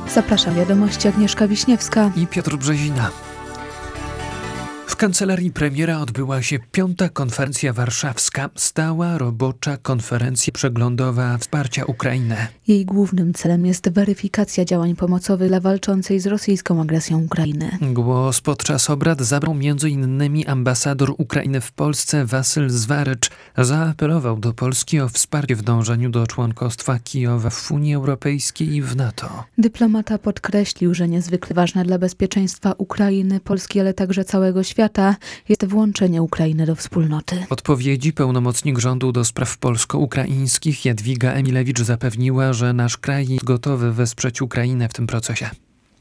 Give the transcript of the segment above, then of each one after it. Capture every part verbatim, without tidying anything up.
Zapraszam, wiadomości Agnieszka Wiśniewska i Piotr Brzezina. W kancelarii premiera odbyła się piąta konferencja warszawska, stała robocza konferencja przeglądowa wsparcia Ukrainy. Jej głównym celem jest weryfikacja działań pomocowych dla walczącej z rosyjską agresją Ukrainy. Głos podczas obrad zabrał między innymi ambasador Ukrainy w Polsce Wasyl Zwarycz. Zaapelował do Polski o wsparcie w dążeniu do członkostwa Kijowa w Unii Europejskiej i w NATO. Dyplomata podkreślił, że niezwykle ważne dla bezpieczeństwa Ukrainy, Polski, ale także całego świata jest włączenie Ukrainy do wspólnoty. W odpowiedzi pełnomocnik rządu do spraw polsko-ukraińskich Jadwiga Emilewicz zapewniła, że nasz kraj jest gotowy wesprzeć Ukrainę w tym procesie.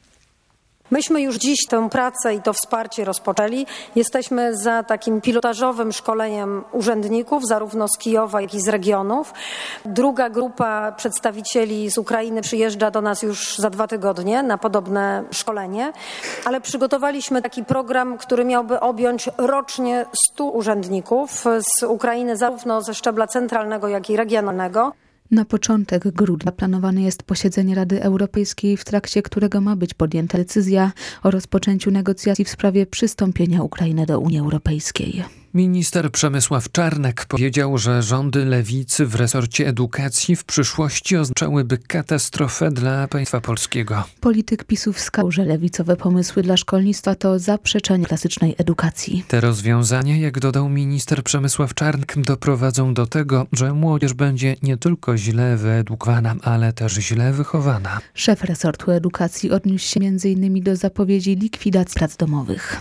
Myśmy już dziś tę pracę i to wsparcie rozpoczęli. Jesteśmy za takim pilotażowym szkoleniem urzędników, zarówno z Kijowa, jak i z regionów. Druga grupa przedstawicieli z Ukrainy przyjeżdża do nas już za dwa tygodnie na podobne szkolenie, ale przygotowaliśmy taki program, który miałby objąć rocznie stu urzędników z Ukrainy, zarówno ze szczebla centralnego, jak i regionalnego. Na początek grudnia planowane jest posiedzenie Rady Europejskiej, w trakcie którego ma być podjęta decyzja o rozpoczęciu negocjacji w sprawie przystąpienia Ukrainy do Unii Europejskiej. Minister Przemysław Czarnek powiedział, że rządy lewicy w resorcie edukacji w przyszłości oznaczałyby katastrofę dla państwa polskiego. Polityk PiSu wskazał, że lewicowe pomysły dla szkolnictwa to zaprzeczenie klasycznej edukacji. Te rozwiązania, jak dodał minister Przemysław Czarnek, doprowadzą do tego, że młodzież będzie nie tylko źle wyedukowana, ale też źle wychowana. Szef resortu edukacji odniósł się między innymi do zapowiedzi likwidacji prac domowych.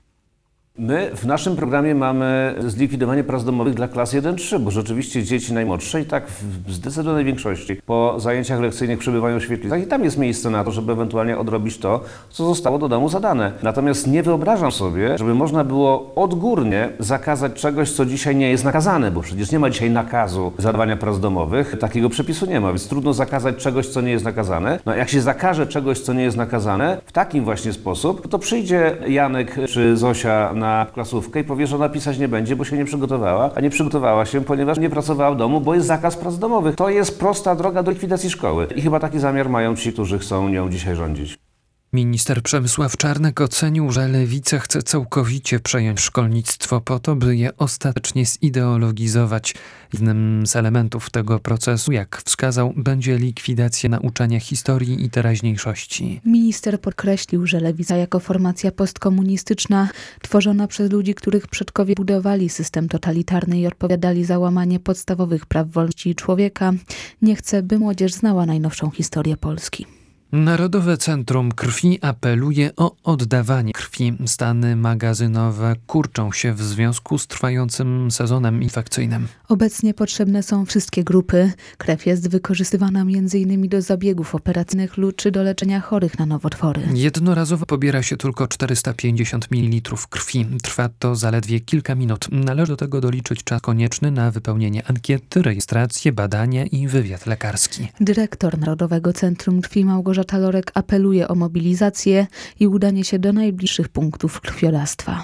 My w naszym programie mamy zlikwidowanie prac domowych dla klas jeden trzy, bo rzeczywiście dzieci najmłodsze i tak w zdecydowanej większości po zajęciach lekcyjnych przebywają w świetlicach i tam jest miejsce na to, żeby ewentualnie odrobić to, co zostało do domu zadane. Natomiast nie wyobrażam sobie, żeby można było odgórnie zakazać czegoś, co dzisiaj nie jest nakazane, bo przecież nie ma dzisiaj nakazu zadawania prac domowych. Takiego przepisu nie ma, więc trudno zakazać czegoś, co nie jest nakazane. No jak się zakaże czegoś, co nie jest nakazane, w takim właśnie sposób, to przyjdzie Janek czy Zosia na na klasówkę i powie, że ona pisać nie będzie, bo się nie przygotowała, a nie przygotowała się, ponieważ nie pracowała w domu, bo jest zakaz prac domowych. To jest prosta droga do likwidacji szkoły. I chyba taki zamiar mają ci, którzy chcą nią dzisiaj rządzić. Minister Przemysław Czarnek ocenił, że lewica chce całkowicie przejąć szkolnictwo po to, by je ostatecznie zideologizować. Jednym z elementów tego procesu, jak wskazał, będzie likwidacja nauczania historii i teraźniejszości. Minister podkreślił, że lewica jako formacja postkomunistyczna, tworzona przez ludzi, których przodkowie budowali system totalitarny i odpowiadali za łamanie podstawowych praw wolności człowieka, nie chce, by młodzież znała najnowszą historię Polski. Narodowe Centrum Krwi apeluje o oddawanie krwi. Stany magazynowe kurczą się w związku z trwającym sezonem infekcyjnym. Obecnie potrzebne są wszystkie grupy. Krew jest wykorzystywana między innymi do zabiegów operacyjnych lub czy do leczenia chorych na nowotwory. Jednorazowo pobiera się tylko czterysta pięćdziesiąt mililitrów krwi. Trwa to zaledwie kilka minut. Należy do tego doliczyć czas konieczny na wypełnienie ankiety, rejestrację, badania i wywiad lekarski. Dyrektor Narodowego Centrum Krwi Małgorzata Lorek apeluje o mobilizację i udanie się do najbliższych punktów krwiodawstwa.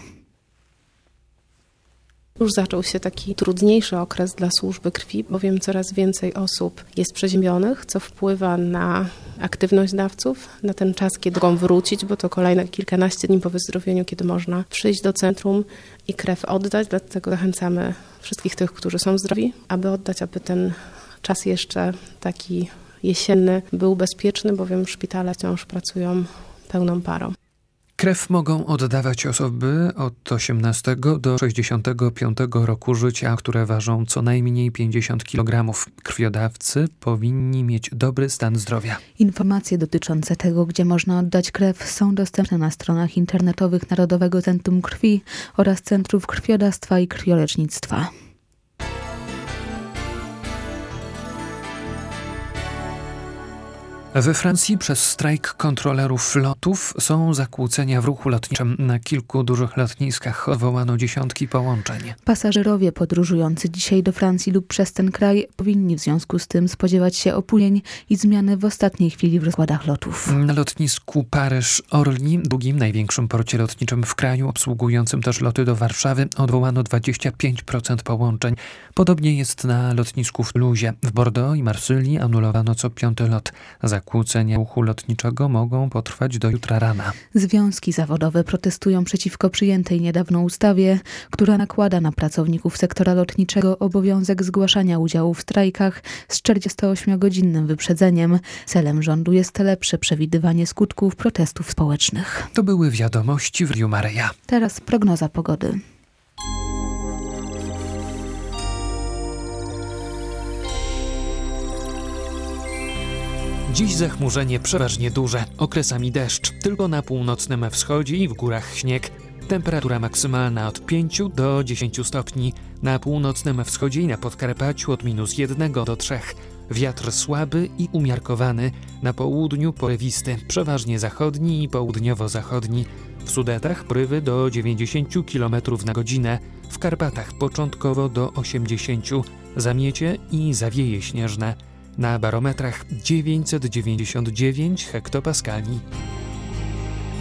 Już zaczął się taki trudniejszy okres dla służby krwi, bowiem coraz więcej osób jest przeziębionych, co wpływa na aktywność dawców, na ten czas, kiedy mogą wrócić, bo to kolejne kilkanaście dni po wyzdrowieniu, kiedy można przyjść do centrum i krew oddać. Dlatego zachęcamy wszystkich tych, którzy są zdrowi, aby oddać, aby ten czas jeszcze taki jesienny był bezpieczny, bowiem szpitale wciąż pracują pełną parą. Krew mogą oddawać osoby od osiemnastego do sześćdziesiątego piątego roku życia, które ważą co najmniej pięćdziesiąt kilogramów. Krwiodawcy powinni mieć dobry stan zdrowia. Informacje dotyczące tego, gdzie można oddać krew, są dostępne na stronach internetowych Narodowego Centrum Krwi oraz Centrów Krwiodawstwa i Krwiolecznictwa. We Francji przez strajk kontrolerów lotów są zakłócenia w ruchu lotniczym. Na kilku dużych lotniskach odwołano dziesiątki połączeń. Pasażerowie podróżujący dzisiaj do Francji lub przez ten kraj powinni w związku z tym spodziewać się opóźnień i zmiany w ostatniej chwili w rozkładach lotów. Na lotnisku Paryż-Orly, drugim największym porcie lotniczym w kraju, obsługującym też loty do Warszawy, odwołano dwadzieścia pięć procent połączeń. Podobnie jest na lotnisku w Toulouse. W Bordeaux i Marsylii anulowano co piąty lot. Za zakłócenia ruchu lotniczego mogą potrwać do jutra rana. Związki zawodowe protestują przeciwko przyjętej niedawno ustawie, która nakłada na pracowników sektora lotniczego obowiązek zgłaszania udziału w strajkach z czterdziestoośmiogodzinnym wyprzedzeniem. Celem rządu jest lepsze przewidywanie skutków protestów społecznych. To były wiadomości w Radiu Maryja. Teraz prognoza pogody. Dziś zachmurzenie przeważnie duże, okresami deszcz, tylko na północnym wschodzie i w górach śnieg. Temperatura maksymalna od pięciu do dziesięciu stopni, na północnym wschodzie i na Podkarpaciu od minus jednego do trzech. Wiatr słaby i umiarkowany, na południu porywisty, przeważnie zachodni i południowo-zachodni. W Sudetach porywy do dziewięćdziesięciu kilometrów na godzinę, w Karpatach początkowo do osiemdziesięciu, zamiecie i zawieje śnieżne. Na barometrach dziewięćset dziewięćdziesiąt dziewięć hektopaskali.